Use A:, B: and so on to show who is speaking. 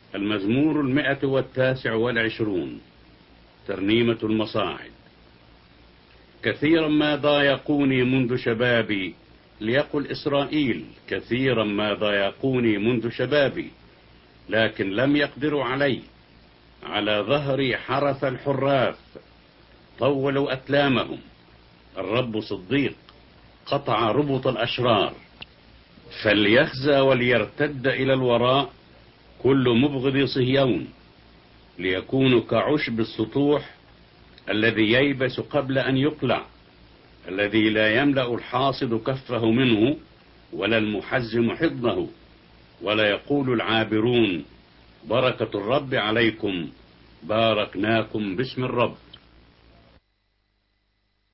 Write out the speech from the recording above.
A: المزمور 129 ترنيمة المصاعد. كثيرا ما ضايقوني منذ شبابي، ليقل إسرائيل كثيرا ما ضايقوني منذ شبابي، لكن لم يقدروا علي. على ظهري حرث الحراث، طولوا أكلامهم. الرب صديق، قطع ربط الأشرار. فليخزى وليرتد إلى الوراء كل مبغض صهيون، ليكونوا كعشب السطوح الذي ييبس قبل أن يقلع، الذي لا يملأ الحاصد كفه منه ولا المحزم حضنه. ولا يقول العابرون بركة الرب عليكم، باركناكم باسم الرب.